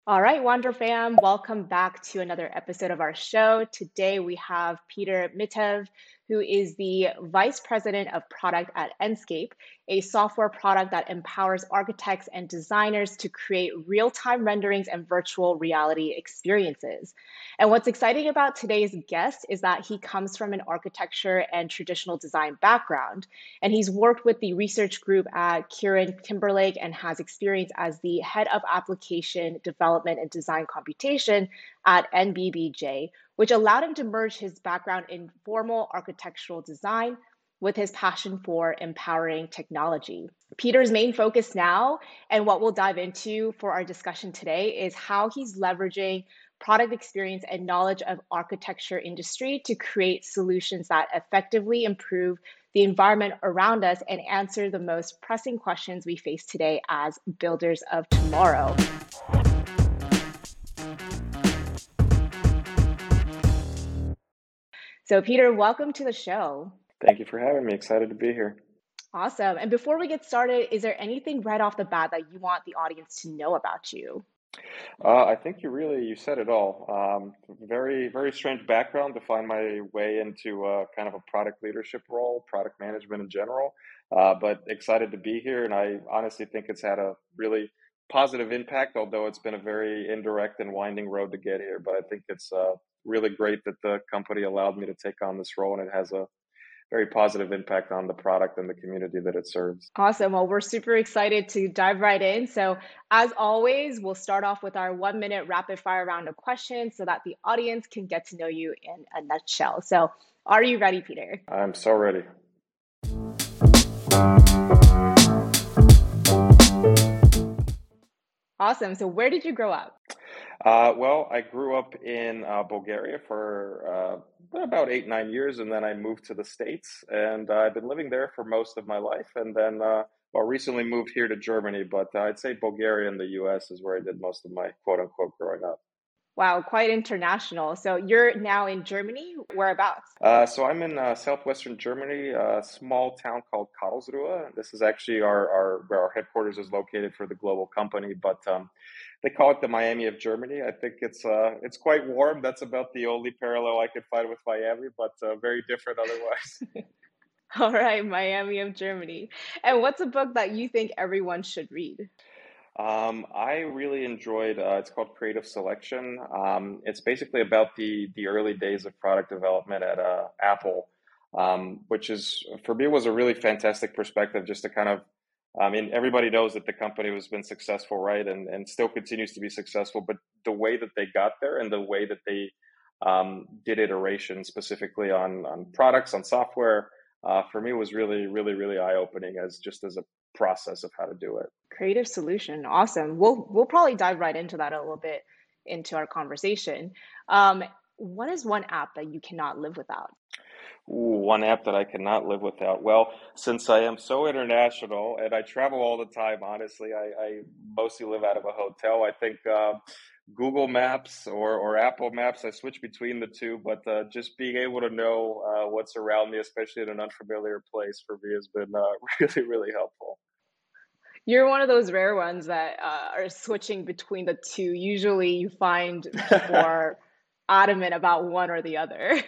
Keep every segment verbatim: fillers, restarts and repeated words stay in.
All right, Wander fam, welcome back to another episode of our show. Today we have Peter Mitev, who is the Vice President of Product at Enscape, a software product that empowers architects and designers to create real-time renderings and virtual reality experiences. And what's exciting about today's guest is that he comes from an architecture and traditional design background. And he's worked with the research group at Kieran Timberlake and has experience as the head of application development and design computation at N B B J, which allowed him to merge his background in formal architectural design with his passion for empowering technology. Peter's main focus now, and what we'll dive into for our discussion today, is how he's leveraging product experience and knowledge of architecture industry to create solutions that effectively improve the environment around us and answer the most pressing questions we face today as builders of tomorrow. So, Peter, welcome to the show. Thank you for having me. Excited to be here. Awesome. And before we get started, is there anything right off the bat that you want the audience to know about you? Uh, I think you really you said it all. Um, very very strange background to find my way into uh, kind of a product leadership role, product management in general. Uh, but excited to be here, and I honestly think it's had a really positive impact. Although it's been a very indirect and winding road to get here, but I think it's uh, really great that the company allowed me to take on this role, and it has a very positive impact on the product and the community that it serves. Awesome. Well, we're super excited to dive right in. So, as always, we'll start off with our one minute rapid fire round of questions so that the audience can get to know you in a nutshell. So, are you ready, Peter? I'm so ready. Awesome. So, where did you grow up? Uh, well, I grew up in uh, Bulgaria for uh, about eight, nine years, and then I moved to the States, and uh, I've been living there for most of my life, and then, uh, well, recently moved here to Germany, but uh, I'd say Bulgaria and the U S is where I did most of my quote unquote growing up. Wow, quite international. So, you're now in Germany. Whereabouts? Uh, so I'm in uh, southwestern Germany, a small town called Karlsruhe. This is actually our, our where our headquarters is located for the global company, but um, they call it the Miami of Germany. I think it's uh, it's quite warm. That's about the only parallel I could find with Miami, but uh, very different otherwise. All right, Miami of Germany. And what's a book that you think everyone should read? Um, I really enjoyed. Uh, it's called Creative Selection. Um, it's basically about the the early days of product development at uh, Apple, um, which is for me was a really fantastic perspective. Just to kind of, I mean, everybody knows that the company has been successful, right, and and still continues to be successful. But the way that they got there and the way that they um, did iteration specifically on on products on software, uh, for me was really really really eye opening as just as a process of how to do it. Creative solution. Awesome. We'll we'll probably dive right into that a little bit into our conversation. Um, what is one app that you cannot live without? Ooh, one app that I cannot live without. Well, since I am so international and I travel all the time, honestly, I, I mostly live out of a hotel. I think uh, Google Maps or, or Apple Maps, I switch between the two, but uh, just being able to know uh, what's around me, especially in an unfamiliar place, for me has been uh, really, really helpful. You're one of those rare ones that uh, are switching between the two. Usually, you find people are adamant about one or the other.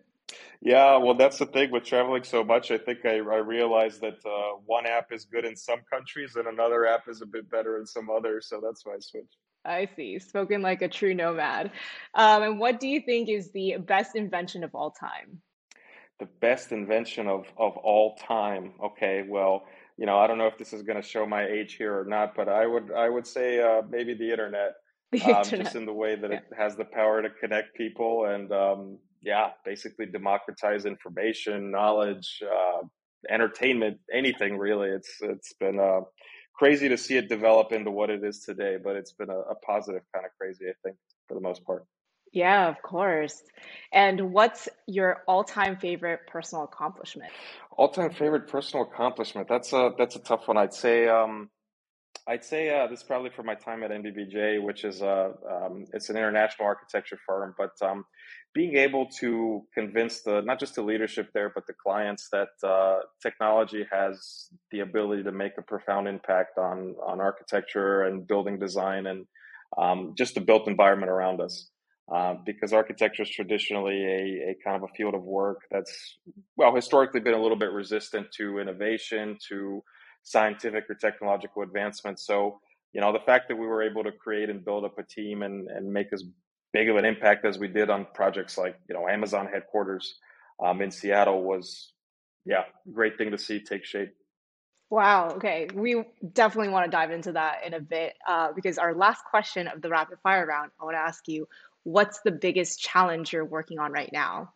Yeah, well, that's the thing with traveling so much. I think I, I realized that uh, one app is good in some countries and another app is a bit better in some others. So that's why I switched. I see. Spoken like a true nomad. Um, and what do you think is the best invention of all time? The best invention of of all time. Okay, well, you know, I don't know if this is going to show my age here or not, but I would I would say uh, maybe the internet, The um, just internet. in the way that Yeah. it has the power to connect people and um, yeah, basically democratize information, knowledge, uh, entertainment, anything really. It's it's been uh, crazy to see it develop into what it is today, but it's been a, a positive kind of crazy, I think, for the most part. Yeah, of course. And what's your all-time favorite personal accomplishment? All-time favorite personal accomplishment. That's a that's a tough one. I'd say um, I'd say uh, this is probably for my time at N B B J, which is uh, um, it's an international architecture firm. But um, being able to convince the not just the leadership there, but the clients that uh, technology has the ability to make a profound impact on on architecture and building design, and um, just the built environment around us. Uh, because architecture is traditionally a, a kind of a field of work that's, well, historically been a little bit resistant to innovation, to scientific or technological advancement. So, you know, the fact that we were able to create and build up a team and, and make as big of an impact as we did on projects like, you know, Amazon headquarters um, in Seattle was, yeah, great thing to see take shape. Wow. Okay. We definitely want to dive into that in a bit uh, because our last question of the rapid fire round, I want to ask you, what's the biggest challenge you're working on right now?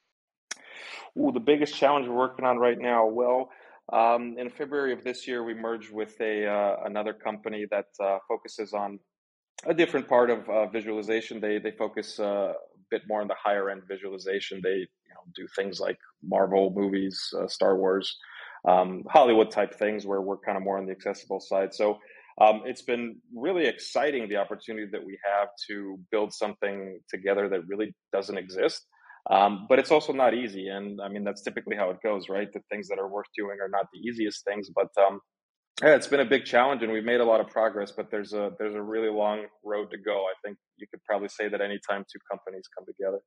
Ooh, the biggest challenge we're working on right now. Well, um, in February of this year, we merged with a uh, another company that uh, focuses on a different part of uh, visualization. They they focus uh, a bit more on the higher end visualization. They you know do things like Marvel movies, uh, Star Wars, um, Hollywood type things, where we're kind of more on the accessible side. So um, it's been really exciting the opportunity that we have to build something together that really doesn't exist. Um, but it's also not easy, and I mean that's typically how it goes, right? The things that are worth doing are not the easiest things, but um, yeah, it's been a big challenge, and we've made a lot of progress, but there's a there's a really long road to go. I think you could probably say that anytime two companies come together.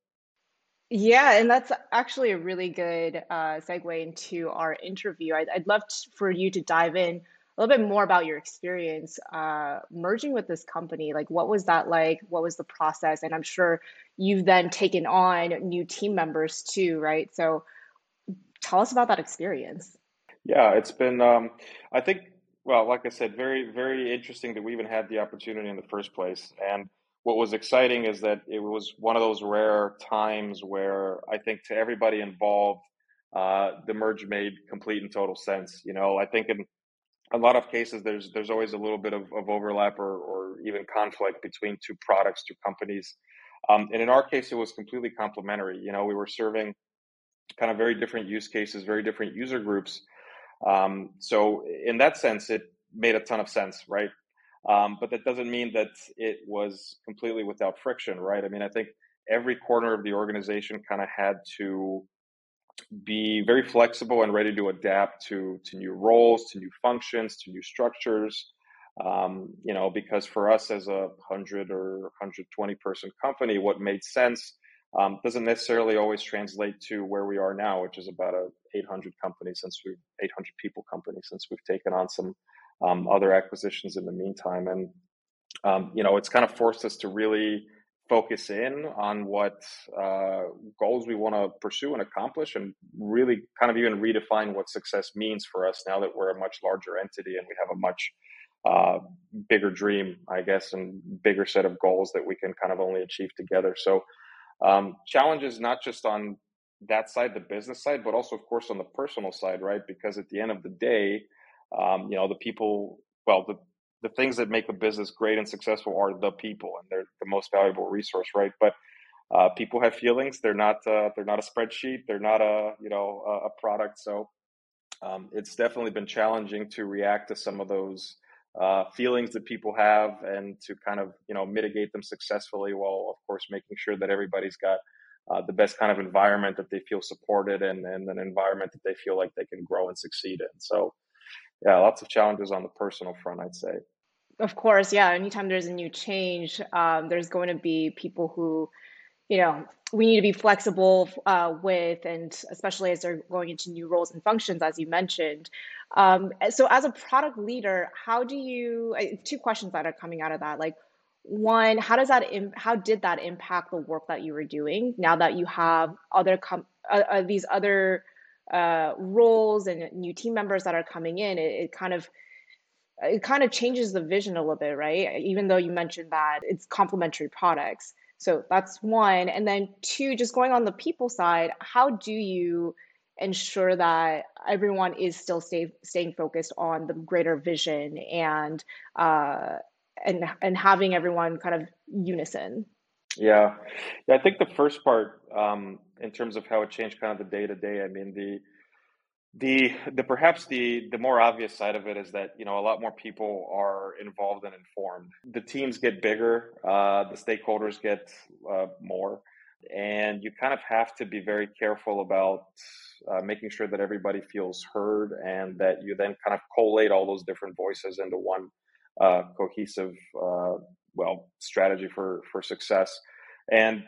Yeah, and that's actually a really good uh, segue into our interview. I'd, I'd love t for you to dive in a little bit more about your experience uh, merging with this company. Like, what was that like? What was the process? And I'm sure you've then taken on new team members too, right? So tell us about that experience. Yeah, it's been um, I think well, like I said, very very interesting that we even had the opportunity in the first place. And what was exciting is that it was one of those rare times where I think to everybody involved, uh, the merge made complete and total sense. You know, I think in a lot of cases there's there's always a little bit of, of overlap or, or even conflict between two products, two companies. Um, and in our case, it was completely complementary. You know, we were serving kind of very different use cases, very different user groups. Um, so in that sense, it made a ton of sense, right? Um, but that doesn't mean that it was completely without friction, right? I mean, I think every corner of the organization kind of had to be very flexible and ready to adapt to to new roles, to new functions, to new structures. Um, you know, because for us as a hundred or one hundred twenty person company, what made sense um, doesn't necessarily always translate to where we are now, which is about a eight hundred company since we've eight hundred people company since we've taken on some um, other acquisitions in the meantime. And um, you know, it's kind of forced us to really focus in on what uh, goals we want to pursue and accomplish, and really kind of even redefine what success means for us now that we're a much larger entity and we have a much uh, bigger dream, I guess, and bigger set of goals that we can kind of only achieve together. So, um, challenges not just on that side, the business side, but also, of course, on the personal side, right? Because at the end of the day, um, you know, the people, well, the the things that make a business great and successful are the people, and they're the most valuable resource, right? But uh, people have feelings. They're not. Uh, they're not a spreadsheet. They're not a you know a, a product. So um, it's definitely been challenging to react to some of those uh, feelings that people have, and to kind of you know mitigate them successfully, while of course making sure that everybody's got uh, the best kind of environment that they feel supported, and, and an environment that they feel like they can grow and succeed in. So yeah, lots of challenges on the personal front, I'd say. Of course, yeah. Anytime there's a new change, um, there's going to be people who you know, we need to be flexible uh, with, and especially as they're going into new roles and functions, as you mentioned. Um, so, as a product leader, how do you? uh, Two questions that are coming out of that. Like, one, how does that? Im- How did that impact the work that you were doing? Now that you have other com- uh, uh, these other uh, roles and new team members that are coming in, it, it kind of it kind of changes the vision a little bit, right? Even though you mentioned that it's complementary products. So that's one. And then two, just going on the people side, how do you ensure that everyone is still stay, staying focused on the greater vision and uh, and and having everyone kind of unison? Yeah, yeah. I think the first part, um, in terms of how it changed kind of the day to day. I mean, the the the perhaps the the more obvious side of it is that you know a lot more people are involved and informed. The teams get bigger, uh, the stakeholders get uh, more, and you kind of have to be very careful about uh, making sure that everybody feels heard, and that you then kind of collate all those different voices into one uh, cohesive uh, well, strategy for for success. And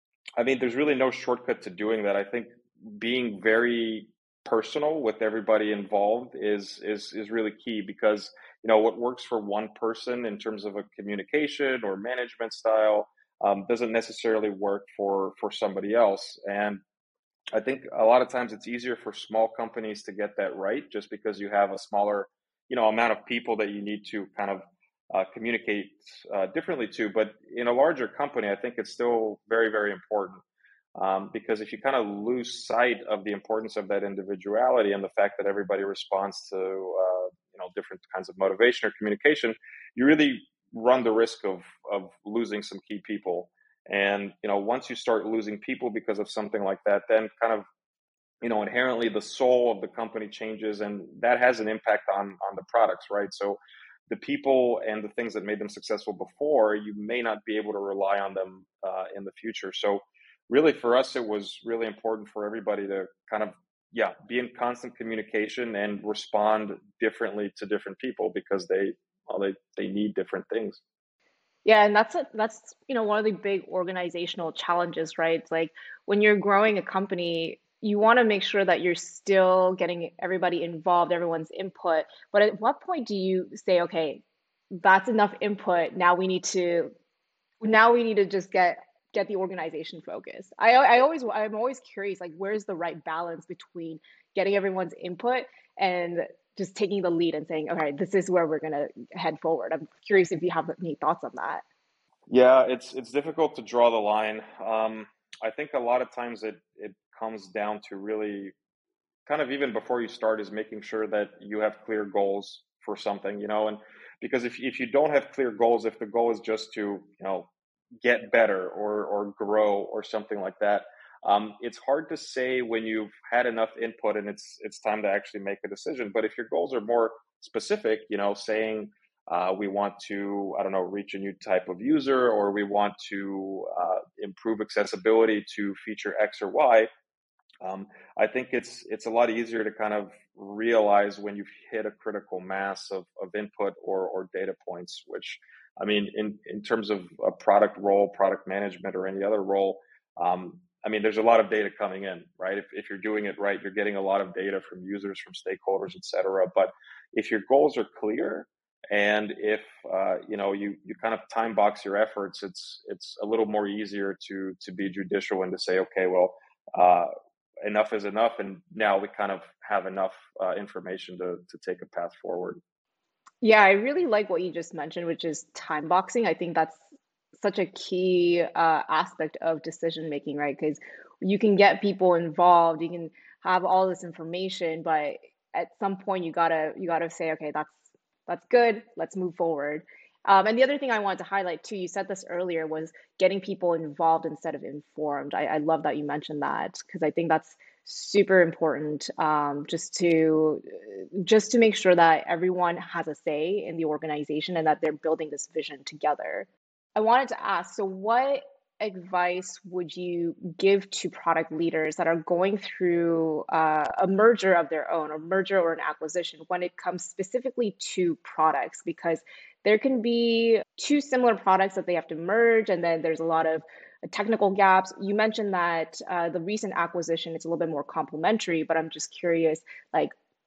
I mean, there's really no shortcut to doing that. I think being very personal with everybody involved is is is really key because you know what works for one person in terms of a communication or management style um, doesn't necessarily work for for somebody else. And I think a lot of times it's easier for small companies to get that right just because you have a smaller, you know, amount of people that you need to kind of uh, communicate uh, differently to. But in a larger company, I think it's still very, very important um, because if you kind of lose sight of the importance of that individuality and the fact that everybody responds to, uh, you know, different kinds of motivation or communication, you really run the risk of of losing some key people. And you know, once you start losing people because of something like that, then kind of you know inherently the soul of the company changes, and that has an impact on on the products, right? So the people and the things that made them successful before, you may not be able to rely on them uh, in the future. So really, for us, it was really important for everybody to kind of yeah be in constant communication and respond differently to different people because they well, they they need different things. Yeah, and that's a, that's you know one of the big organizational challenges, right? It's like when you're growing a company, you want to make sure that you're still getting everybody involved, everyone's input. But at what point do you say, okay, that's enough input. Now we need to now we need to just get get the organization focused. I I always I'm always curious like where's the right balance between getting everyone's input and just taking the lead and saying, okay, this is where we're gonna head forward. I'm curious if you have any thoughts on that. Yeah, it's it's difficult to draw the line. Um, I think a lot of times it it comes down to really kind of even before you start is making sure that you have clear goals for something, you know, and because if if you don't have clear goals, if the goal is just to, you know, get better or or grow or something like that, um, it's hard to say when you've had enough input and it's it's time to actually make a decision. But if your goals are more specific, you know, saying uh, we want to, I don't know, reach a new type of user or we want to uh, improve accessibility to feature X or Y, um, I think it's it's a lot easier to kind of realize when you've hit a critical mass of, of input or or data points, which I mean, in, in terms of a product role, product management, or any other role, um, I mean, there's a lot of data coming in, right? If, if you're doing it right, you're getting a lot of data from users, from stakeholders, et cetera. But if your goals are clear and if uh, you know you you kind of time box your efforts, it's it's a little more easier to to be judicial and to say, okay, well, uh, enough is enough, and now we kind of have enough uh, information to to take a path forward. Yeah, I really like what you just mentioned, which is time boxing. I think that's such a key uh, aspect of decision making, right? Because you can get people involved, you can have all this information, but at some point you gotta you gotta say, okay, that's that's good. Let's move forward. Um, and the other thing I wanted to highlight too, you said this earlier, was getting people involved instead of informed. I, I love that you mentioned that because I think that's super important um, just to just to make sure that everyone has a say in the organization and that they're building this vision together. I wanted to ask, so what advice would you give to product leaders that are going through uh, a merger of their own, a merger or an acquisition, when it comes specifically to products? Because there can be two similar products that they have to merge, and then there's a lot of technical gaps. You mentioned that uh, the recent acquisition is a little bit more complementary, but I'm just curious, like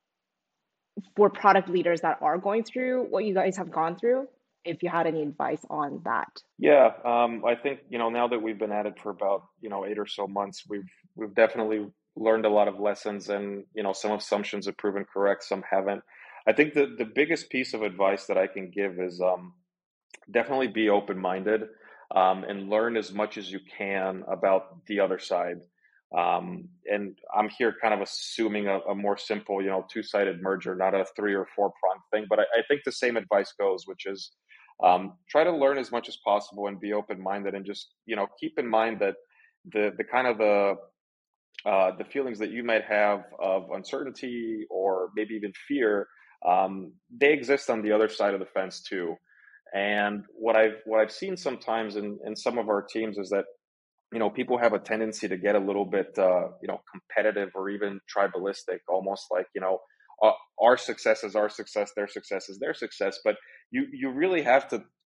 for product leaders that are going through what you guys have gone through, if you had any advice on that. Yeah, um, I think you know now that we've been at it for about you know eight or so months, we've we've definitely learned a lot of lessons, and you know some assumptions have proven correct, some haven't. I think the the biggest piece of advice that I can give is um, definitely be open minded um, and learn as much as you can about the other side. Um, and I'm here kind of assuming a, a more simple, you know, two sided merger, not a three or four prong thing. But I, I think the same advice goes, which is um, try to learn as much as possible and be open minded, and just you know keep in mind that the the kind of the uh, the feelings that you might have of uncertainty or maybe even fear, um, they exist on the other side of the fence too. And what I've what I've seen sometimes in, in some of our teams is that you know people have a tendency to get a little bit uh, you know competitive or even tribalistic, almost like you know uh, our success is our success, their success is their success. But you you really have to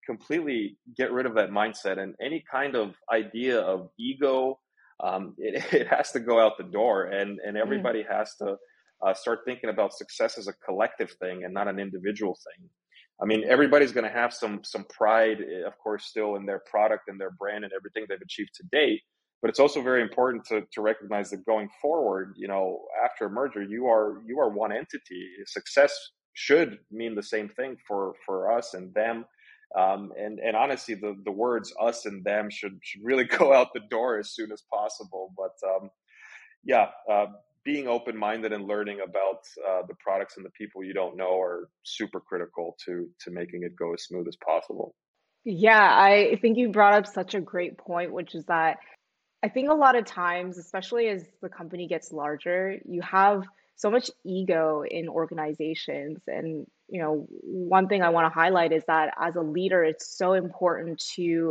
completely get rid of that mindset, and any kind of idea of ego, um, it, it has to go out the door, and and Mm, everybody has to uh, start thinking about success as a collective thing and not an individual thing. I mean, everybody's going to have some some pride, eh, of course, still in their product and their brand and everything they've achieved to date. But it's also very important to to recognize that going forward, you know, after a merger, you are you are one entity. Success should mean the same thing for for us and them. Um, and and honestly, the the words "us" and "them" should should really go out the door as soon as possible. But um, yeah, uh, being open minded and learning about uh, the products and the people you don't know are super critical to to making it go as smooth as possible. yeah, I think you brought up such a great point, which is that I think a lot of times, especially as the company gets larger, you have so much ego in organizations. And, you know, one thing I want to highlight is that as a leader, it's so important to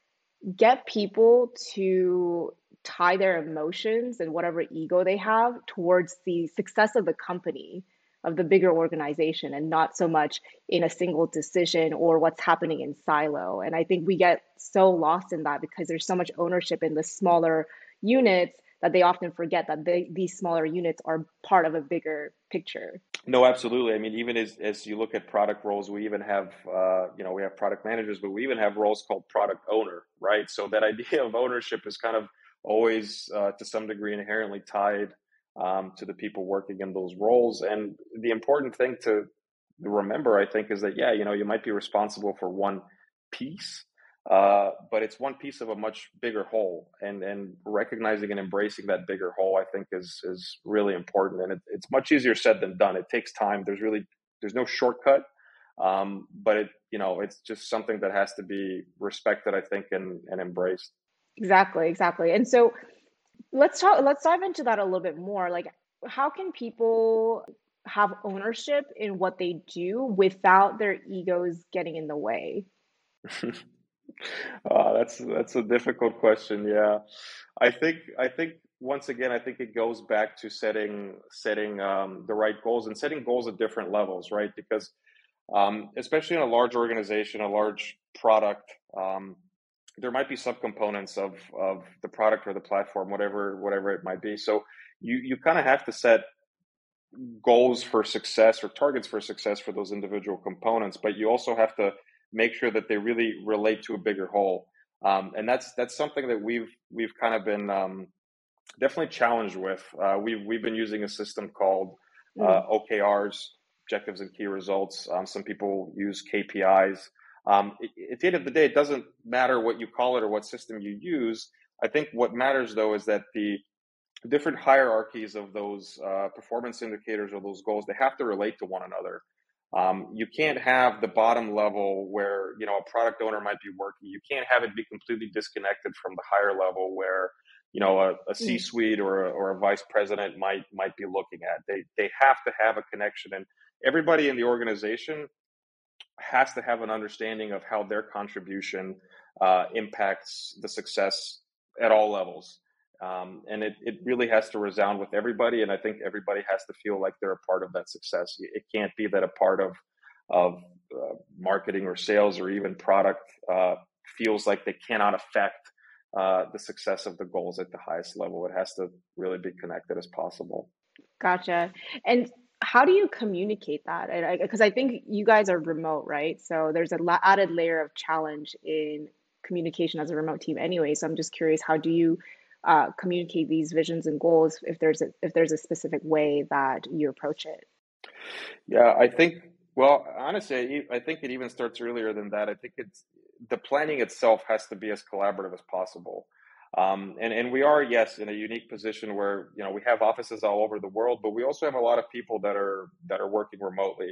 get people to tie their emotions and whatever ego they have towards the success of the company, of the bigger organization, and not so much in a single decision or what's happening in silo. And I think we get so lost in that because there's so much ownership in the smaller units that they often forget that they, these smaller units are part of a bigger picture. No, absolutely. I mean, even as as you look at product roles, we even have uh, you know we have product managers, but we even have roles called product owner, right? So that idea of ownership is kind of always uh, to some degree inherently tied um, to the people working in those roles. And the important thing to remember, I think, is that yeah, you know, you might be responsible for one piece, uh, but it's one piece of a much bigger whole, and and recognizing and embracing that bigger whole, I think, is is really important, and it, it's much easier said than done. It takes time. There's really there's no shortcut, um, but it you know it's just something that has to be respected, I think, and and embraced. Exactly, exactly. And so let's talk, let's dive into that a little bit more. Like, how can people have ownership in what they do without their egos getting in the way? Uh, that's that's a difficult question. Yeah, I think I think once again, I think it goes back to setting setting um, the right goals and setting goals at different levels, right? Because um, especially in a large organization, a large product, um, there might be subcomponents of of the product or the platform, whatever whatever it might be. So you you kind of have to set goals for success or targets for success for those individual components, but you also have to make sure that they really relate to a bigger whole. Um, and that's that's something that we've we've kind of been um, definitely challenged with. Uh, we've we've been using a system called uh, Mm, O K Rs, objectives and key results. Um, some people use K P Is. Um, it, at the end of the day, it doesn't matter what you call it or what system you use. I think what matters though is that the different hierarchies of those uh, performance indicators or those goals, they have to relate to one another. Um, you can't have the bottom level where you know a product owner might be working. You can't have it be completely disconnected from the higher level where you know a, a mm. C-suite or a, or a vice president might might be looking at. They they have to have a connection, and everybody in the organization has to have an understanding of how their contribution uh, impacts the success at all levels. Um, and it, it really has to resound with everybody. And I think everybody has to feel like they're a part of that success. It can't be that a part of, of uh, marketing or sales or even product uh, feels like they cannot affect uh, the success of the goals at the highest level. It has to really be connected as possible. Gotcha. And how do you communicate that? And I, because I think you guys are remote, right? So there's a la added layer of challenge in communication as a remote team anyway. So I'm just curious, how do you uh, communicate these visions and goals if there's a if there's a specific way that you approach it? Yeah, I think, well, honestly, I I think it even starts earlier than that. I think it's the planning itself has to be as collaborative as possible. Um, and, and we are, yes, in a unique position where, you know, we have offices all over the world, but we also have a lot of people that are that are working remotely.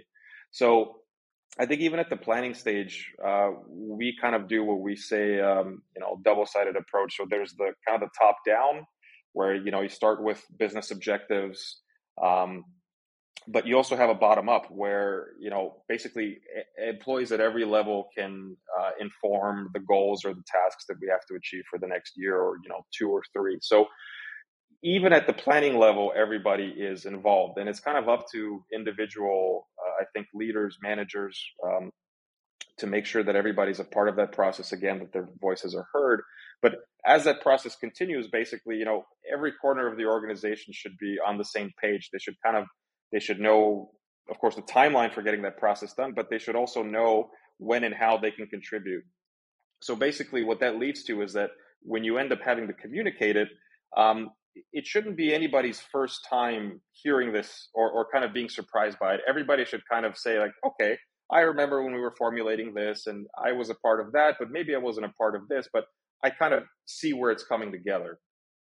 So I think even at the planning stage, uh, we kind of do what we say, um, you know, double-sided approach. So there's the kind of the top down, where you know you start with business objectives, um, but you also have a bottom up where you know basically e- employees at every level can uh, inform the goals or the tasks that we have to achieve for the next year or you know two or three. So even at the planning level, everybody is involved, and it's kind of up to individual, uh, I think, leaders, managers, um, to make sure that everybody's a part of that process again, that their voices are heard. But as that process continues, basically, you know, every corner of the organization should be on the same page. They should kind of, they should know, of course, the timeline for getting that process done, but they should also know when and how they can contribute. So basically, what that leads to is that when you end up having to communicate it, um, it shouldn't be anybody's first time hearing this or, or kind of being surprised by it. Everybody should kind of say, like, okay, I remember when we were formulating this and I was a part of that, but maybe I wasn't a part of this, but I kind of see where it's coming together.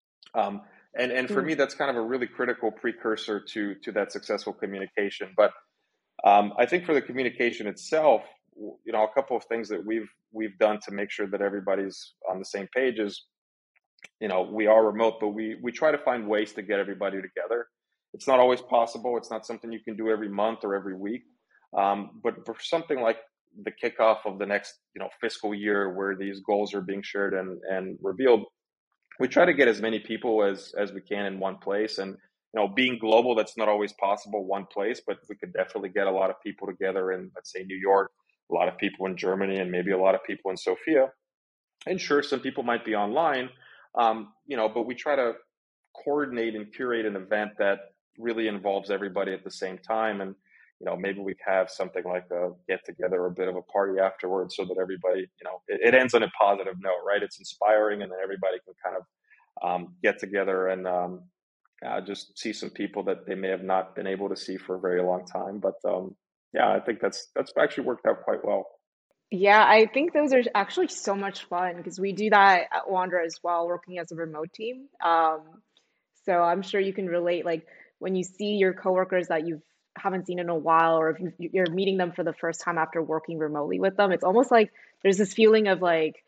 Um, and, and for Mm. me, that's kind of a really critical precursor to, to that successful communication. But um, I think for the communication itself, you know, a couple of things that we've we've done to make sure that everybody's on the same page is, you know, we are remote, but we we try to find ways to get everybody together. It's not always possible. It's not something you can do every month or every week. Um, but for something like the kickoff of the next, you know, fiscal year, where these goals are being shared and and revealed, we try to get as many people as as we can in one place. And you know, being global, that's not always possible one place, but we could definitely get a lot of people together in, let's say, New York, a lot of people in Germany, and maybe a lot of people in Sofia. And sure, some people might be online, um, you know, but we try to coordinate and curate an event that really involves everybody at the same time. And you know, maybe we have something like a get together or a bit of a party afterwards, so that everybody, you know, it, it ends on a positive note, right? It's inspiring, and then everybody can kind of um, get together and um, uh, just see some people that they may have not been able to see for a very long time. But um, yeah, I think that's that's actually worked out quite well. Yeah, I think those are actually so much fun because we do that at Wander as well, working as a remote team. Um, so I'm sure you can relate, like when you see your coworkers that you haven't seen in a while, or if you, you're meeting them for the first time after working remotely with them, it's almost like there's this feeling of like,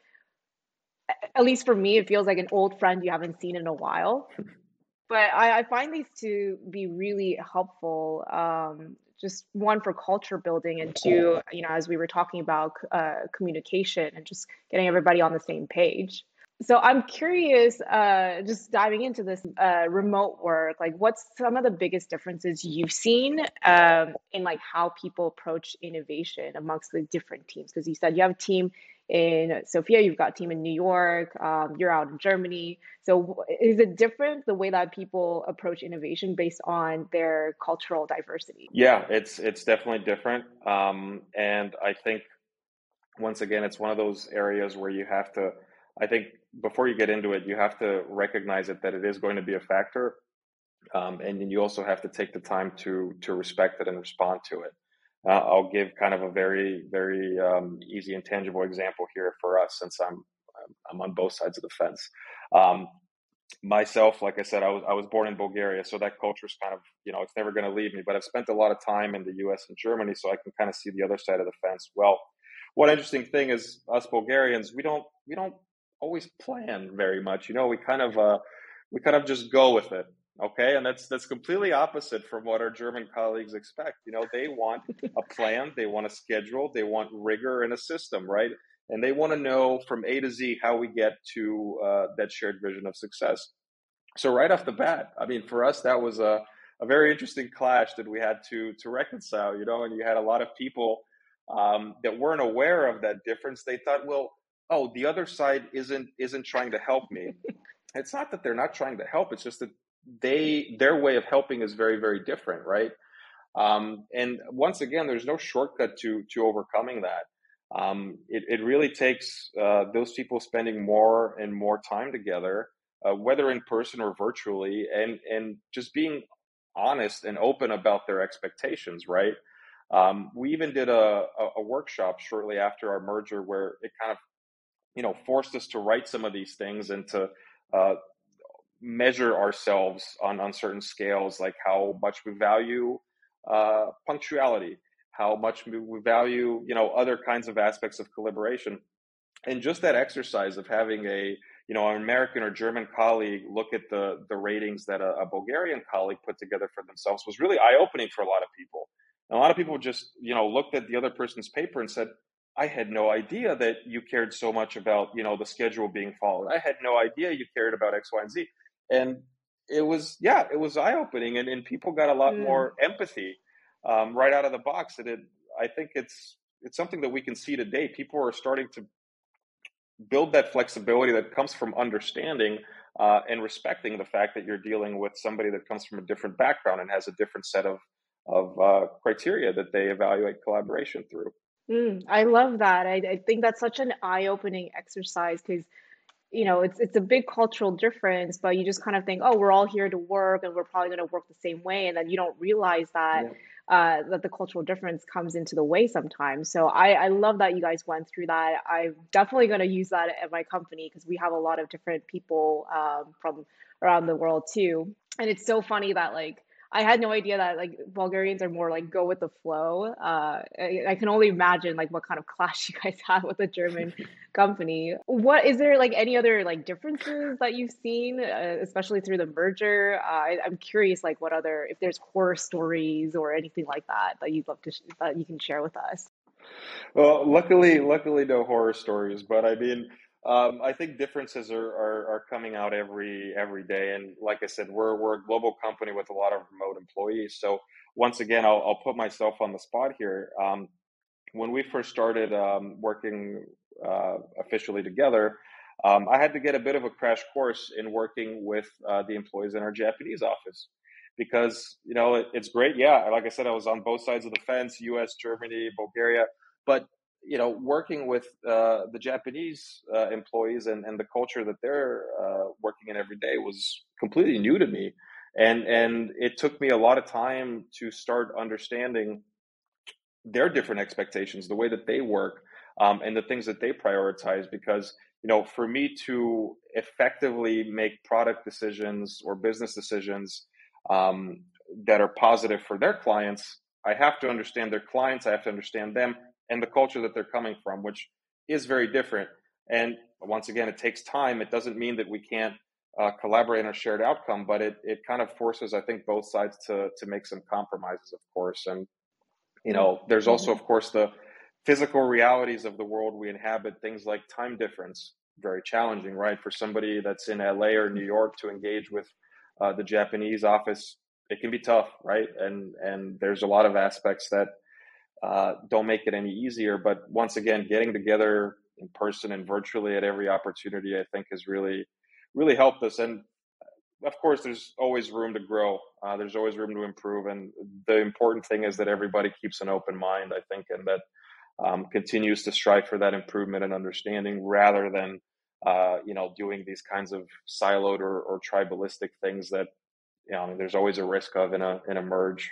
at least for me, it feels like an old friend you haven't seen in a while. But I, I find these to be really helpful. Um, just one for culture building, and two, you know, as we were talking about uh, communication and just getting everybody on the same page. So I'm curious, uh, just diving into this uh, remote work, like what's some of the biggest differences you've seen um, in like how people approach innovation amongst the different teams? Because you said you have a team in Sofia, you've got a team in New York, um, you're out in Germany. So is it different the way that people approach innovation based on their cultural diversity? Yeah, it's it's definitely different, um, and I think once again, it's one of those areas where you have to. I think before you get into it, you have to recognize it that it is going to be a factor, um, and then you also have to take the time to to respect it and respond to it. Uh, I'll give kind of a very very um, easy and tangible example here for us, since I'm I'm on both sides of the fence. Um, myself, like I said, I was I was born in Bulgaria, so that culture is kind of, you know, it's never going to leave me. But I've spent a lot of time in the U S and Germany, so I can kind of see the other side of the fence. Well, one interesting thing is us Bulgarians, we don't we don't always plan very much. You know, we kind of uh, we kind of just go with it. Okay, and that's that's completely opposite from what our German colleagues expect. You know, they want a plan, they want a schedule, they want rigor and a system, right? And they want to know from A to Z how we get to uh, that shared vision of success. So right off the bat, I mean, for us, that was a, a very interesting clash that we had to to reconcile. You know, and you had a lot of people um, that weren't aware of that difference. They thought, well, oh, the other side isn't isn't trying to help me. It's not that they're not trying to help. It's just that they their way of helping is very very different, right? Um, and once again, there's no shortcut to to overcoming that. Um, it, it really takes uh, those people spending more and more time together, uh, whether in person or virtually, and and just being honest and open about their expectations. Right. Um, we even did a, a, a workshop shortly after our merger where it kind of, you know, forced us to write some of these things and to uh, measure ourselves on, on certain scales, like how much we value uh, punctuality, how much we value, you know, other kinds of aspects of collaboration. And just that exercise of having a, you know, an American or German colleague look at the the ratings that a, a Bulgarian colleague put together for themselves was really eye-opening for a lot of people. And a lot of people just, you know, looked at the other person's paper and said, I had no idea that you cared so much about, you know, the schedule being followed. I had no idea you cared about X, Y, and Z. And it was, yeah, it was eye-opening, and, and people got a lot Mm. more empathy um, right out of the box. And it, I think it's it's something that we can see today. People are starting to build that flexibility that comes from understanding uh, and respecting the fact that you're dealing with somebody that comes from a different background and has a different set of of uh, criteria that they evaluate collaboration through. Mm, I love that. I, I think that's such an eye-opening exercise because you know, it's it's a big cultural difference, but you just kind of think, oh, we're all here to work and we're probably going to work the same way, and then you don't realize that Yeah. uh, that the cultural difference comes into the way sometimes. So I I love that you guys went through that. I'm definitely going to use that at my company because we have a lot of different people um, from around the world too, and it's so funny that like. I had no idea that like Bulgarians are more like go with the flow. Uh, I, I can only imagine like what kind of clash you guys have with the German company. What is there like any other like differences that you've seen, uh, especially through the merger? Uh, I, I'm curious, like what other if there's horror stories or anything like that that you'd love to sh that you can share with us. Well, luckily, luckily, no horror stories. But I mean, um, I think differences are, are are coming out every every day. And like I said, we're we're a global company with a lot of remote employees. So once again, I'll I'll put myself on the spot here. Um, when we first started um, working uh, officially together, um, I had to get a bit of a crash course in working with uh, the employees in our Japanese office because you know it, it's great. Yeah, like I said, I was on both sides of the fence: U S, Germany, Bulgaria. But you know, working with uh, the Japanese uh, employees and, and the culture that they're uh, working in every day was completely new to me, and and it took me a lot of time to start understanding their different expectations, the way that they work, um, and the things that they prioritize. Because you know, for me to effectively make product decisions or business decisions um, that are positive for their clients, I have to understand their clients. I have to understand them and the culture that they're coming from, which is very different. And once again, it takes time. It doesn't mean that we can't uh, collaborate on a shared outcome, but it it kind of forces, I think, both sides to to make some compromises, of course. And you know, there's also, Mm-hmm. of course, the physical realities of the world we inhabit, things like time difference, very challenging, right? For somebody that's in L A or New York to engage with uh, the Japanese office, it can be tough, right? And and there's a lot of aspects that uh, don't make it any easier. But once again, getting together in person and virtually at every opportunity, I think, has really, really helped us. And of course, there's always room to grow. Uh, there's always room to improve, and the important thing is that everybody keeps an open mind, I think, and that um, continues to strive for that improvement and understanding, rather than uh, you know doing these kinds of siloed or, or tribalistic things that you know there's always a risk of in a in a merge.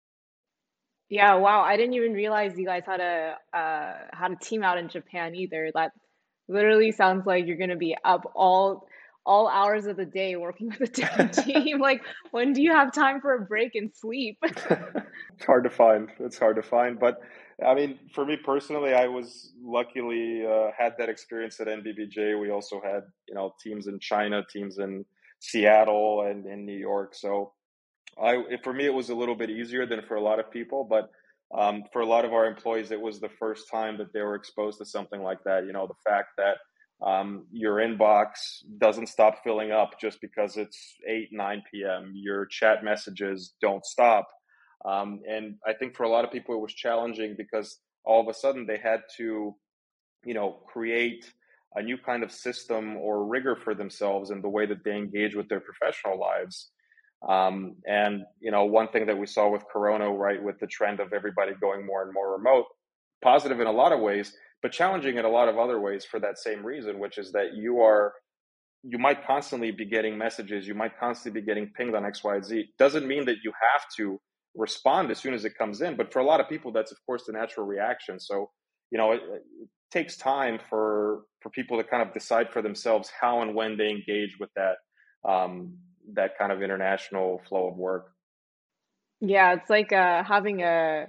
Yeah, wow. I didn't even realize you guys had a uh had a team out in Japan either. That literally sounds like you're gonna be up all all hours of the day working with a different team. Like, when do you have time for a break and sleep? It's hard to find. It's hard to find, but I mean, for me personally, I was luckily uh, had that experience at N B B J. We also had, you know, teams in China, teams in Seattle, and in New York. So I, it- for me, it was a little bit easier than for a lot of people, but um, for a lot of our employees, it was the first time that they were exposed to something like that. You know, the fact that um, your inbox doesn't stop filling up just because it's eight, nine p m. Your chat messages don't stop. Um, and I think for a lot of people, it was challenging because all of a sudden they had to, you know, create a new kind of system or rigor for themselves in the way that they engage with their professional lives. Um, and you know, one thing that we saw with Corona, right, with the trend of everybody going more and more remote, positive in a lot of ways, but challenging in a lot of other ways for that same reason, which is that you are you might constantly be getting messages, you might constantly be getting pinged on X, Y, Z. Doesn't mean that you have to respond as soon as it comes in, but for a lot of people, that's of course the natural reaction. So, you know, it, it takes time for for people to kind of decide for themselves how and when they engage with that um, that kind of international flow of work. Yeah, it's like uh having a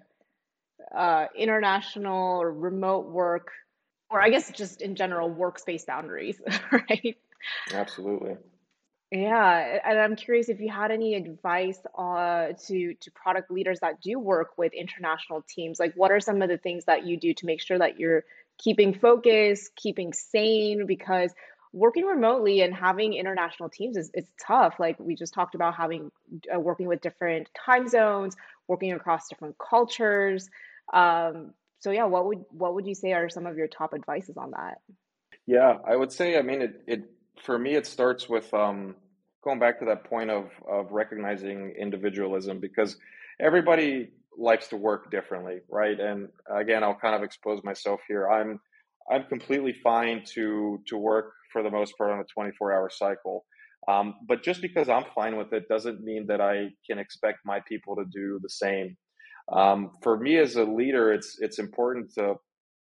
uh international or remote work, or I guess just in general workspace boundaries, right? Absolutely. Yeah, and I'm curious if you had any advice uh, to to product leaders that do work with international teams. Like, what are some of the things that you do to make sure that you're keeping focus, keeping sane? Because working remotely and having international teams is is tough. Like we just talked about having uh, working with different time zones, working across different cultures. Um, so yeah, what would what would you say are some of your top advices on that? Yeah, I would say, I mean, it, it for me, it starts with um, going back to that point of of recognizing individualism because everybody likes to work differently, right? And again, I'll kind of expose myself here. I'm I'm completely fine to to work for the most part on a twenty-four hour cycle. Um, but just because I'm fine with it doesn't mean that I can expect my people to do the same. Um, for me as a leader, it's it's important to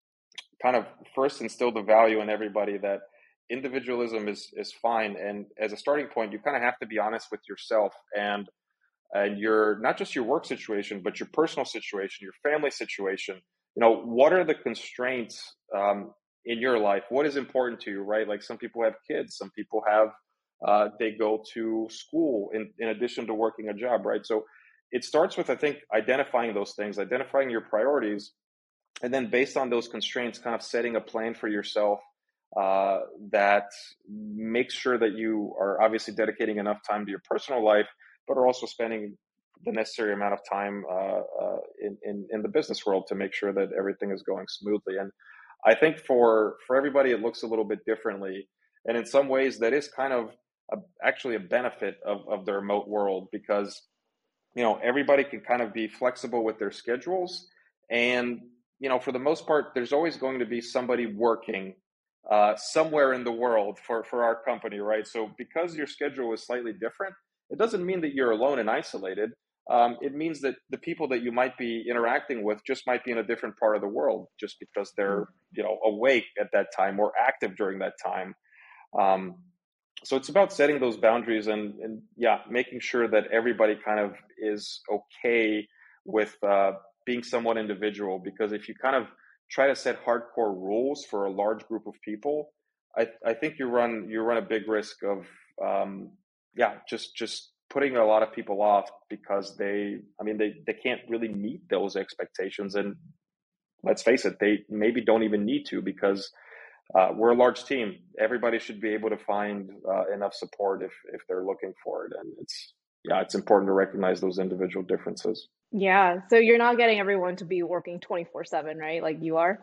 kind of first instill the value in everybody that individualism is is fine. And as a starting point, you kind of have to be honest with yourself and and your not just your work situation, but your personal situation, your family situation. You know, what are the constraints um, in your life? What is important to you, right? Like some people have kids, some people have uh, they go to school in, in addition to working a job, right? So it starts with, I think, identifying those things, identifying your priorities, and then based on those constraints, kind of setting a plan for yourself uh, that makes sure that you are obviously dedicating enough time to your personal life, but are also spending the necessary amount of time uh, uh, in, in in the business world to make sure that everything is going smoothly. And I think for for everybody, it looks a little bit differently, and in some ways, that is kind of a, actually a benefit of of the remote world because you know everybody can kind of be flexible with their schedules, and you know for the most part there's always going to be somebody working uh, somewhere in the world for for our company, right? So because your schedule is slightly different, it doesn't mean that you're alone and isolated. Um, it means that the people that you might be interacting with just might be in a different part of the world just because they're you know awake at that time or active during that time. um, so it's about setting those boundaries and, and yeah, making sure that everybody kind of is okay with uh, being somewhat individual. Because if you kind of try to set hardcore rules for a large group of people, I, I think you run you run a big risk of um, yeah, just just putting a lot of people off because they, I mean, they they can't really meet those expectations. And let's face it, they maybe don't even need to because uh, we're a large team. Everybody should be able to find uh, enough support if if they're looking for it, and it's yeah, it's important to recognize those individual differences. Yeah, so you're not getting everyone to be working twenty-four seven, right? Like you are?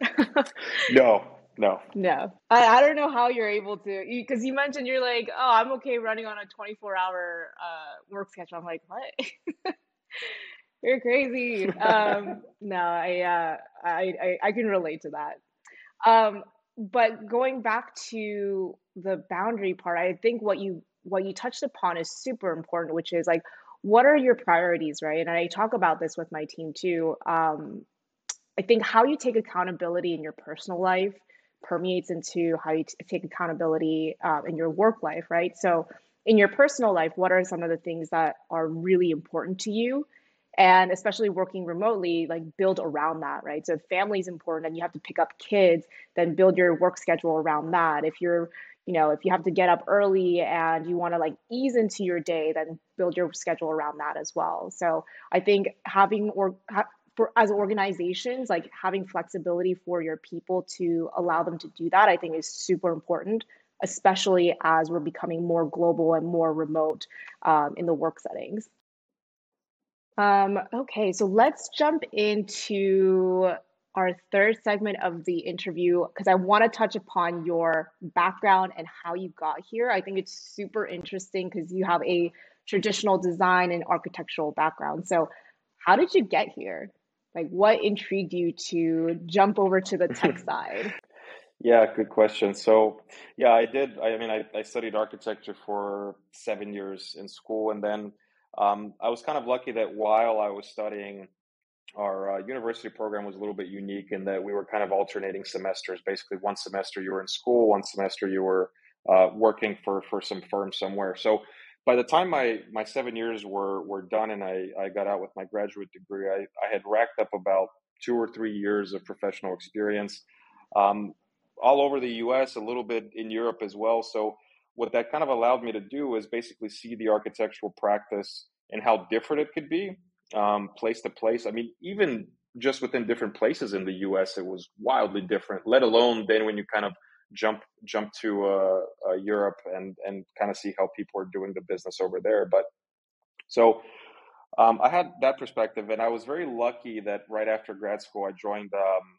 No, no. No. I, I don't know how you're able to, because you, you mentioned you're like, oh, I'm okay running on a twenty-four hour uh, work schedule. I'm like, what? You're crazy. Um, no, I, uh, I, I, I can relate to that. Um, but going back to the boundary part, I think what you what you touched upon is super important, which is like, what are your priorities, right? And I talk about this with my team too. Um, I think how you take accountability in your personal life permeates into how you t- take accountability uh, in your work life, right? So, in your personal life, what are some of the things that are really important to you? And especially working remotely, like build around that, right? So, if family is important and you have to pick up kids, then build your work schedule around that. If you're, you know, if you have to get up early and you want to like ease into your day, then build your schedule around that as well. So, I think having or ha- for as organizations, like having flexibility for your people to allow them to do that, I think is super important, especially as we're becoming more global and more remote um, in the work settings. Um, okay, so let's jump into our third segment of the interview because I want to touch upon your background and how you got here. I think it's super interesting because you have a traditional design and architectural background. So, how did you get here? Like, what intrigued you to jump over to the tech side? Yeah, good question. So, yeah, I did. I mean, I, I studied architecture for seven years in school, and then um, I was kind of lucky that while I was studying, our uh, university program was a little bit unique in that we were kind of alternating semesters. Basically, one semester you were in school, one semester you were uh, working for for some firm somewhere. So by the time my my seven years were were done and I I got out with my graduate degree, I I had racked up about two or three years of professional experience, um, all over the U S, a little bit in Europe as well. So what that kind of allowed me to do is basically see the architectural practice and how different it could be um, place to place. I mean, even just within different places in the U S, it was wildly different. Let alone then when you kind of jump jump to uh, uh, Europe and and kind of see how people are doing the business over there. But so um, I had that perspective, and I was very lucky that right after grad school, I joined. Um,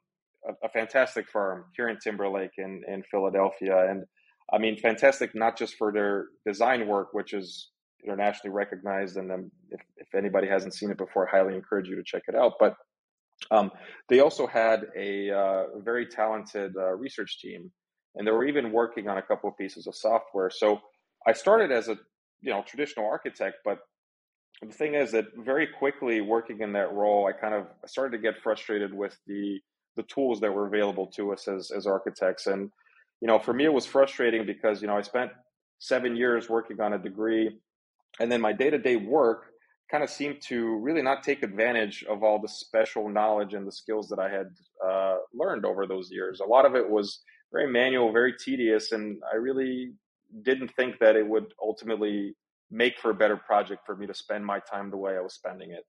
a, a fantastic firm, Kieran Timberlake in, in Philadelphia. And I mean, fantastic, not just for their design work, which is internationally recognized. And um, if, if anybody hasn't seen it before, I highly encourage you to check it out. But um, they also had a uh, very talented uh, research team, and they were even working on a couple of pieces of software. So I started as a you know traditional architect, but the thing is that very quickly working in that role, I kind of started to get frustrated with the the tools that were available to us as as architects. And you know, for me, it was frustrating because you know I spent seven years working on a degree, and then my day to day work kind of seemed to really not take advantage of all the special knowledge and the skills that I had uh, learned over those years. A lot of it was very manual, very tedious, and I really didn't think that it would ultimately make for a better project for me to spend my time the way I was spending it.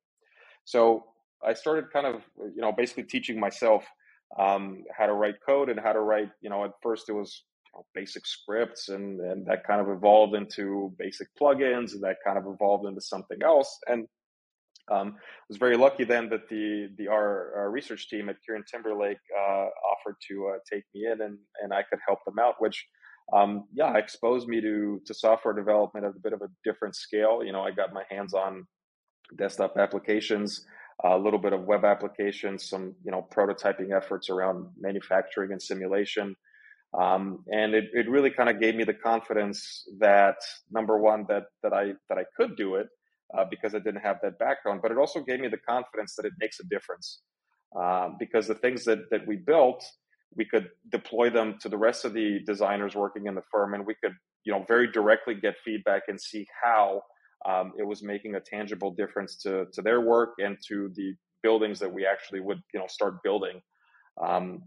So I started kind of, you know, basically teaching myself um, how to write code and how to write, you know, at first it was you know, basic scripts, and, and that kind of evolved into basic plugins, and that kind of evolved into something else. And um, I was very lucky then that the the our, our research team at Kieran Timberlake uh, offered to uh, take me in, and and I could help them out, which um, yeah, exposed me to to software development at a bit of a different scale. You know, I got my hands on desktop applications, a little bit of web applications, some you know prototyping efforts around manufacturing and simulation. Um, and it, it really kind of gave me the confidence that number one, that that I that I could do it uh, because I didn't have that background, but it also gave me the confidence that it makes a difference, um, because the things that that we built, we could deploy them to the rest of the designers working in the firm, and we could you know very directly get feedback and see how um, it was making a tangible difference to to their work and to the buildings that we actually would you know start building. Um,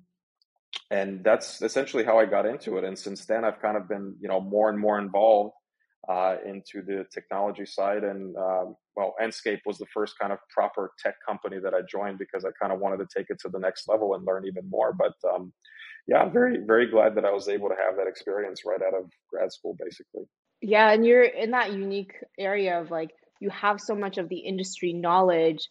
and that's essentially how I got into it. And since then, I've kind of been, you know, more and more involved uh, into the technology side. And um, well, Enscape was the first kind of proper tech company that I joined because I kind of wanted to take it to the next level and learn even more. But um, yeah, I'm very, very glad that I was able to have that experience right out of grad school, basically. Yeah, and you're in that unique area of like you have so much of the industry knowledge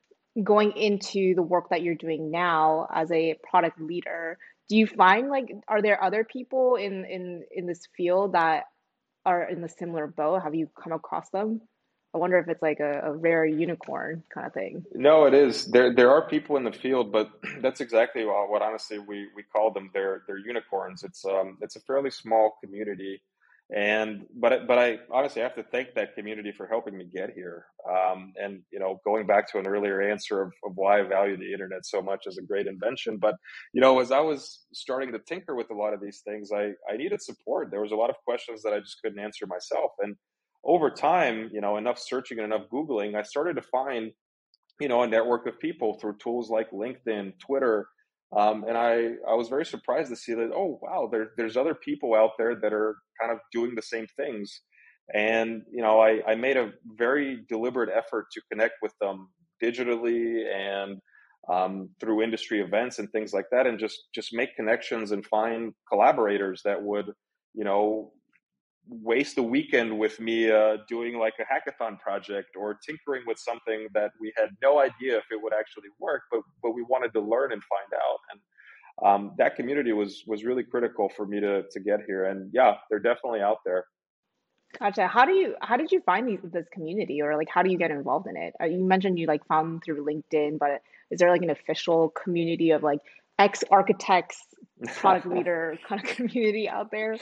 going into the work that you're doing now as a product leader. Do you find like are there other people in in in this field that are in the similar boat? Have you come across them? I wonder if it's like a, a rare unicorn kind of thing. No, it is. There there are people in the field, but that's exactly what, what honestly we we call them. They're they're unicorns. It's um it's a fairly small community, and but it- but I honestly have to thank that community for helping me get here. Um, and you know, going back to an earlier answer of, of why I value the internet so much as a great invention, but you know, as I was starting to tinker with a lot of these things, I I needed support. There was a lot of questions that I just couldn't answer myself, and over time, you know, enough searching and enough Googling, I started to find you know, a network of people through tools like LinkedIn, Twitter. Um, and I, I was very surprised to see that, oh, wow, there, there's other people out there that are kind of doing the same things. And, you know, I, I made a very deliberate effort to connect with them digitally and um, through industry events and things like that, and just, just make connections and find collaborators that would, you know, waste a weekend with me uh, doing like a hackathon project or tinkering with something that we had no idea if it would actually work, but but we wanted to learn and find out. And um, that community was was really critical for me to to get here. And yeah, they're definitely out there. Gotcha. How do you how did you find these this community or like how do you get involved in it? Uh, you mentioned you like found them through LinkedIn, but is there like an official community of like ex architects, product leader kind of community out there?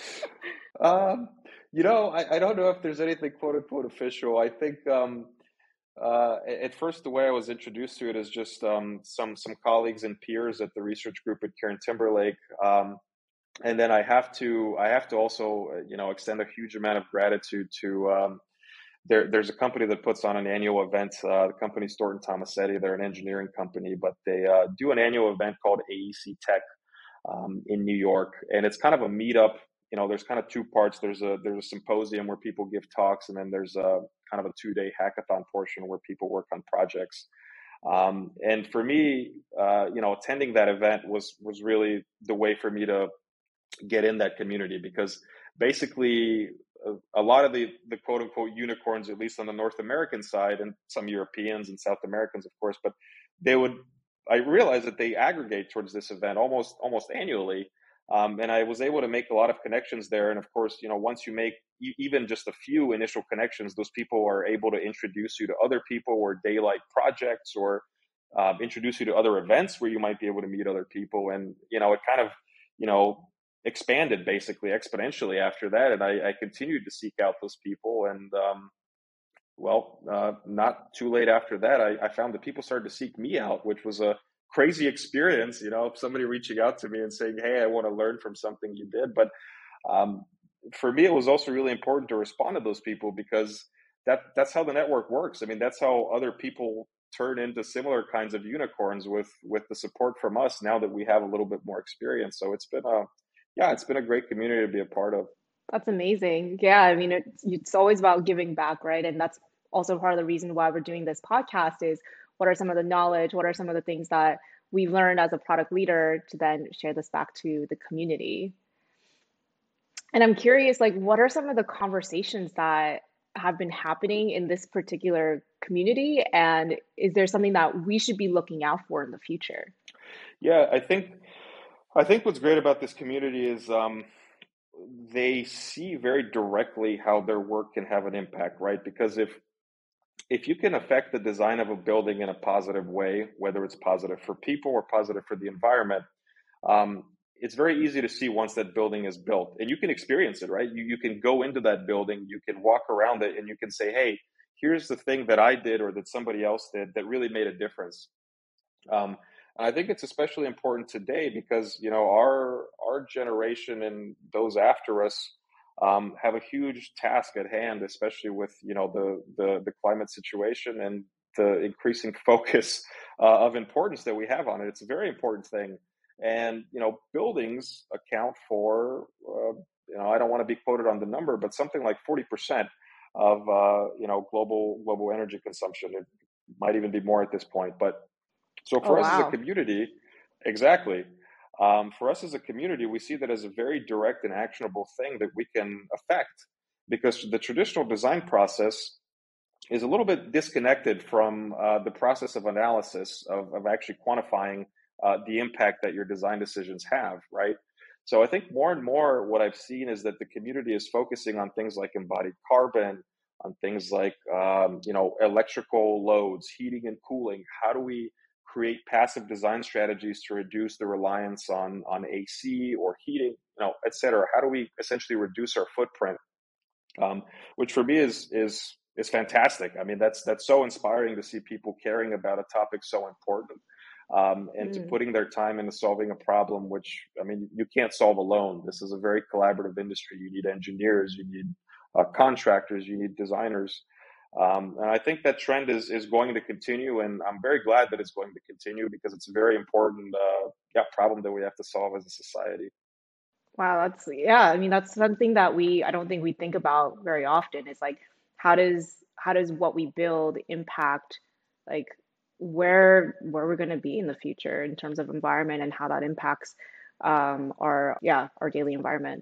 um, you know, I, I don't know if there's anything quote unquote official. I think um, uh, at first the way I was introduced to it is just um, some some colleagues and peers at the research group at Kieran Timberlake. Um, and then I have to I have to also uh, you know extend a huge amount of gratitude to um, there. There's a company that puts on an annual event. Uh, the company Storton Tomasetti. They're an engineering company, but they uh, do an annual event called A E C Tech um, in New York, and it's kind of a meetup. You know, there's kind of two parts. There's a there's a symposium where people give talks, and then there's a kind of a two day hackathon portion where people work on projects. Um, and for me, uh, you know, attending that event was was really the way for me to get in that community because basically a, a lot of the the quote unquote unicorns, at least on the North American side, and some Europeans and South Americans, of course, but they would I realized that they aggregate towards this event almost almost annually. Um, and I was able to make a lot of connections there. And of course, you know, once you make e- even just a few initial connections, those people are able to introduce you to other people or daylight projects, or um, introduce you to other events where you might be able to meet other people. And, you know, it kind of, you know, expanded basically exponentially after that. And I, I continued to seek out those people. And, um, well, uh, not too late after that, I, I found that people started to seek me out, which was a crazy experience. You know, somebody reaching out to me and saying, "Hey, I want to learn from something you did." But um, for me, it was also really important to respond to those people, because that that's how the network works. I mean, that's how other people turn into similar kinds of unicorns with with the support from us. Now that we have a little bit more experience, so it's been a yeah, it's been a great community to be a part of. That's amazing. Yeah, I mean, it's it's always about giving back, right? And that's also part of the reason why we're doing this podcast is what are some of the knowledge, what are some of the things that we learned as a product leader to then share this back to the community. And I'm curious, like, what are some of the conversations that have been happening in this particular community? And is there something that we should be looking out for in the future? Yeah, I think I think what's great about this community is um, they see very directly how their work can have an impact, right? Because if if you can affect the design of a building in a positive way, whether it's positive for people or positive for the environment, um, it's very easy to see once that building is built, and you can experience it, right? You you can go into that building, you can walk around it, and you can say, "Hey, here's the thing that I did or that somebody else did that really made a difference." Um, and I think it's especially important today because you know our our generation and those after us um, have a huge task at hand, especially with you know the the, the climate situation and the increasing focus uh, of importance that we have on it. It's a very important thing, and you know buildings account for uh, you know I don't want to be quoted on the number, but something like forty percent of uh, you know global global energy consumption. It might even be more at this point, but so Oh, for us as a wow. community, exactly. Um, for us as a community, we see that as a very direct and actionable thing that we can affect, because the traditional design process is a little bit disconnected from uh, the process of analysis of, of actually quantifying uh, the impact that your design decisions have, right? So I think more and more what I've seen is that the community is focusing on things like embodied carbon, on things like um, you know electrical loads, heating and cooling. How do we create passive design strategies to reduce the reliance on on A C or heating, you know, et cetera? How do we essentially reduce our footprint? Um, which for me is is is fantastic. I mean, that's that's so inspiring to see people caring about a topic so important, um, and to Mm. putting their time into solving a problem, which I mean, you can't solve alone. This is a very collaborative industry. You need engineers, you need uh, contractors, you need designers, um, and I think that trend is is going to continue. And I'm very glad that it's going to continue because it's a very important uh, yeah problem that we have to solve as a society. Wow, that's yeah, I mean that's something that we I don't think we think about very often. It's like how does how does what we build impact like where where we're going to be in the future in terms of environment and how that impacts um our yeah, our daily environment.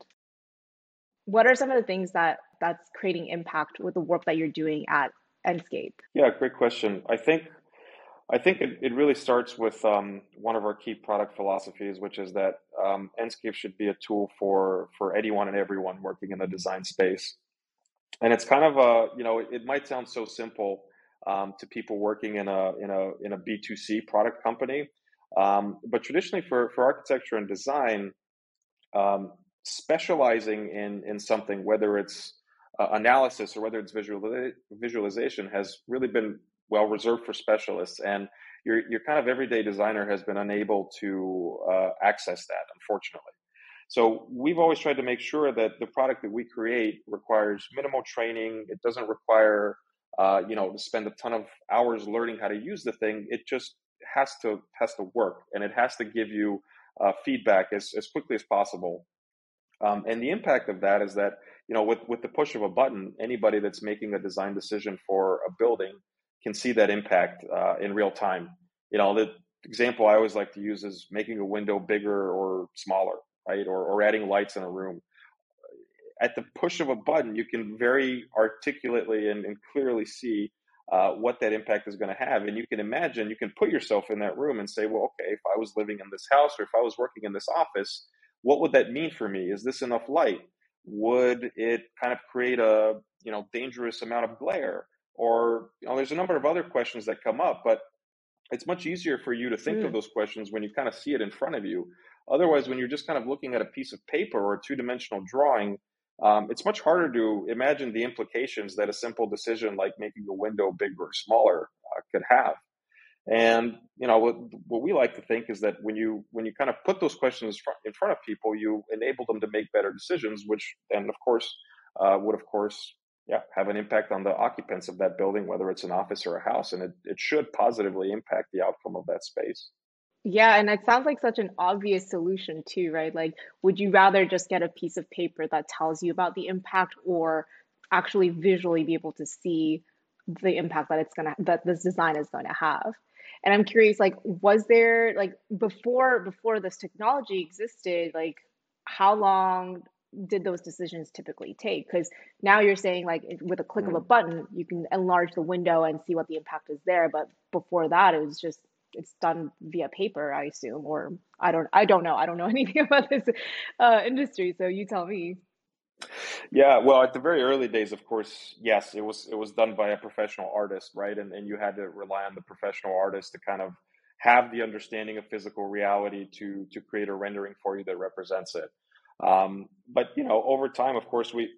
What are some of the things that that's creating impact with the work that you're doing at Enscape? Yeah, great question. I think I think it, it really starts with um, one of our key product philosophies, which is that um, Enscape should be a tool for for anyone and everyone working in the design space. And it's kind of a, you know, it, it might sound so simple um, to people working in a in a in a B two C product company, um, but traditionally for for architecture and design, um, specializing in in something, whether it's uh, analysis or whether it's visual visualization, has really been well reserved for specialists. And your your kind of everyday designer has been unable to uh, access that, unfortunately. So we've always tried to make sure that the product that we create requires minimal training. It doesn't require uh, you know to spend a ton of hours learning how to use the thing. It just has to has to work, and it has to give you uh, feedback as, as quickly as possible. Um, and the impact of that is that, you know, with, with the push of a button, anybody that's making a design decision for a building can see that impact uh, in real time. You know, the example I always like to use is making a window bigger or smaller, right? Or, or adding lights in a room. At the push of a button, you can very articulately and, and clearly see uh, what that impact is going to have. And you can imagine, you can put yourself in that room and say, well, okay, if I was living in this house or if I was working in this office, what would that mean for me? Is this enough light? Would it kind of create a, you know, dangerous amount of glare? Or, you know, there's a number of other questions that come up, but it's much easier for you to think of Mm. those questions when you kind of see it in front of you. Otherwise, when you're just kind of looking at a piece of paper or a two-dimensional drawing, um, it's much harder to imagine the implications that a simple decision like making a window bigger or smaller uh, could have. And you know what, what we like to think is that when you when you kind of put those questions fr- in front of people, you enable them to make better decisions, which then of course uh, would of course yeah have an impact on the occupants of that building, whether it's an office or a house, and it, it should positively impact the outcome of that space. Yeah, and it sounds like such an obvious solution too, right? Like, would you rather just get a piece of paper that tells you about the impact or actually visually be able to see the impact that it's gonna that this design is going to have? And I'm curious, like, was there like before before this technology existed, like how long did those decisions typically take? Because now you're saying like it- with a click of a Mm. button, you can enlarge the window and see what the impact is there, but before that, it was just it's done via paper, I assume, or I don't I don't know. I don't know anything about this uh, industry, so you tell me. Yeah, well, at the very early days, of course, yes, it was it was done by a professional artist, right? And and you had to rely on the professional artist to kind of have the understanding of physical reality to to create a rendering for you that represents it. Um, but you know, over time, of course, we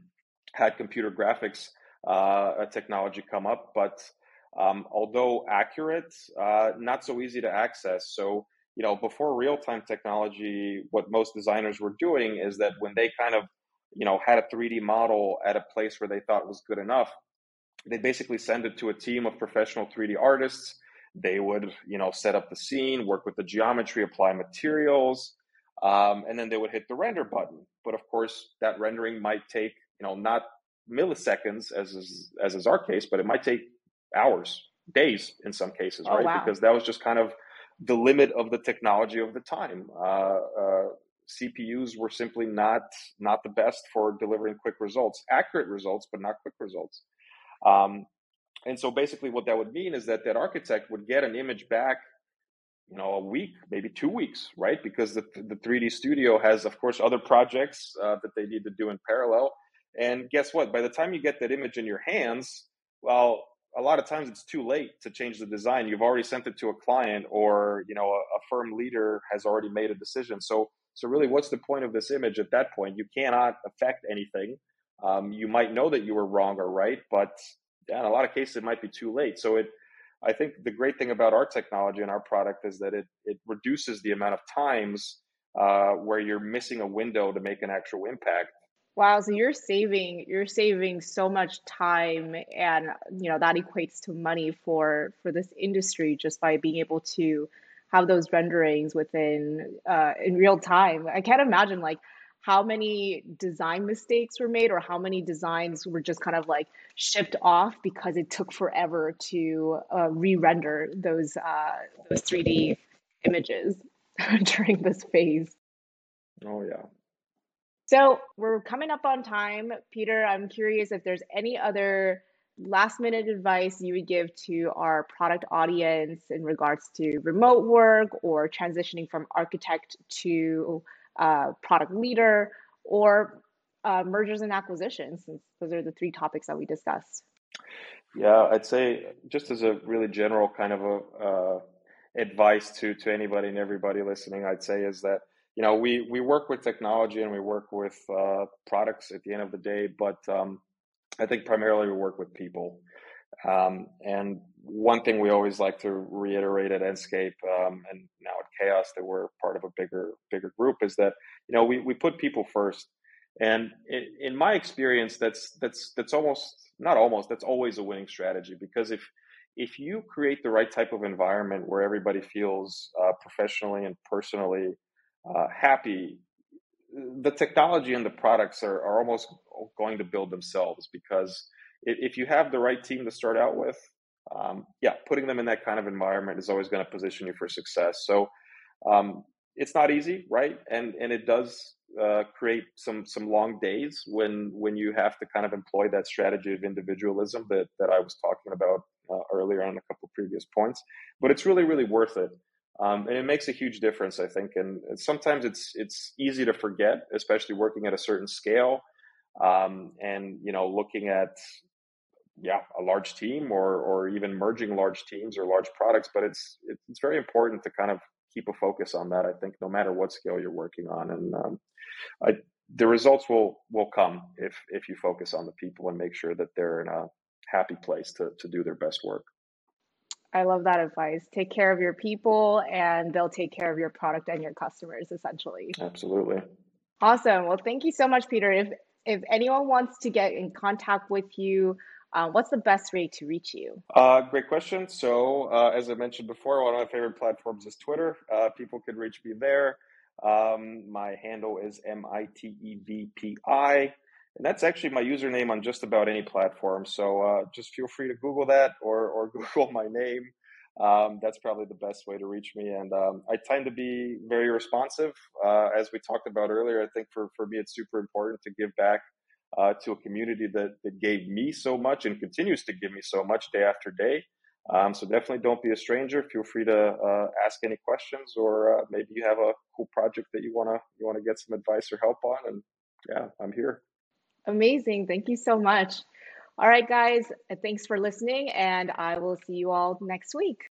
had computer graphics uh, technology come up, but um, although accurate, uh, not so easy to access. So you know, before real time technology, what most designers were doing is that when they kind of you know had a three D model at a place where they thought was good enough, they basically send it to a team of professional three D artists. They would, you know, set up the scene, work with the geometry, apply materials, um, and then they would hit the render button. But of course, that rendering might take, you know, not milliseconds as is, as is our case, but it might take hours, days in some cases, Oh right? wow. Because that was just kind of the limit of the technology of the time. Uh, uh, C P Us were simply not not the best for delivering quick results, accurate results, but not quick results. Um, and so basically what that would mean is that that architect would get an image back, you know, a week, maybe two weeks, right? Because the, the three D studio has, of course, other projects uh, that they need to do in parallel. And guess what? By the time you get that image in your hands, well, a lot of times it's too late to change the design. You've already sent it to a client, or you know, a, a firm leader has already made a decision. So, so really, what's the point of this image at that point? You cannot affect anything. Um, you might know that you were wrong or right, but yeah, in a lot of cases, it might be too late. So it I think the great thing about our technology and our product is that it it reduces the amount of times uh, where you're missing a window to make an actual impact. Wow, so you're saving you're saving so much time and you know that equates to money for for this industry just by being able to have those renderings within uh in real time. I can't imagine like how many design mistakes were made or how many designs were just kind of like shipped off because it took forever to uh, re-render those uh those three D images during this phase. Oh yeah. So we're coming up on time. Peter, I'm curious if there's any other last minute advice you would give to our product audience in regards to remote work or transitioning from architect to uh, product leader or uh, mergers and acquisitions, since those are the three topics that we discussed. Yeah, I'd say just as a really general kind of a uh, advice to to anybody and everybody listening, I'd say is that you know we we work with technology and we work with uh, products at the end of the day, but um, I think primarily we work with people. Um, and one thing we always like to reiterate at Enscape, um, and now at Chaos, that we're part of a bigger bigger group, is that you know we we put people first. And in, in my experience, that's that's that's almost not almost that's always a winning strategy, because if if you create the right type of environment where everybody feels uh, professionally and personally uh, happy, the technology and the products are, are almost going to build themselves, because if you have the right team to start out with, um, yeah, putting them in that kind of environment is always going to position you for success. So, um, it's not easy, right? And and it does uh, create some some long days when when you have to kind of employ that strategy of individualism that that I was talking about uh, earlier on a couple previous points. But it's really really worth it, um, and it makes a huge difference, I think. And sometimes it's it's easy to forget, especially working at a certain scale, um, and you know looking at yeah a large team or or even merging large teams or large products. But it's it's very important to kind of keep a focus on that, I think, no matter what scale you're working on. And um, I, the results will will come if if you focus on the people and make sure that they're in a happy place to to do their best work. I love that advice. Take care of your people and they'll take care of your product and your customers, essentially. Absolutely. Awesome. Well, thank you so much, Peter. If if anyone wants to get in contact with you, uh, what's the best way to reach you? Uh, great question. So, uh, as I mentioned before, one of my favorite platforms is Twitter. Uh, people can reach me there. Um, my handle is M I T E V P I, and that's actually my username on just about any platform. So, uh, just feel free to Google that or, or Google my name. Um, that's probably the best way to reach me. And um, I tend to be very responsive. Uh, as we talked about earlier, I think for, for me, it's super important to give back uh, to a community that, that gave me so much and continues to give me so much day after day. Um, so definitely don't be a stranger. Feel free to uh, ask any questions, or uh, maybe you have a cool project that you wanna you wanna get some advice or help on. And yeah, I'm here. Amazing. Thank you so much. All right, guys. Thanks for listening, and I will see you all next week.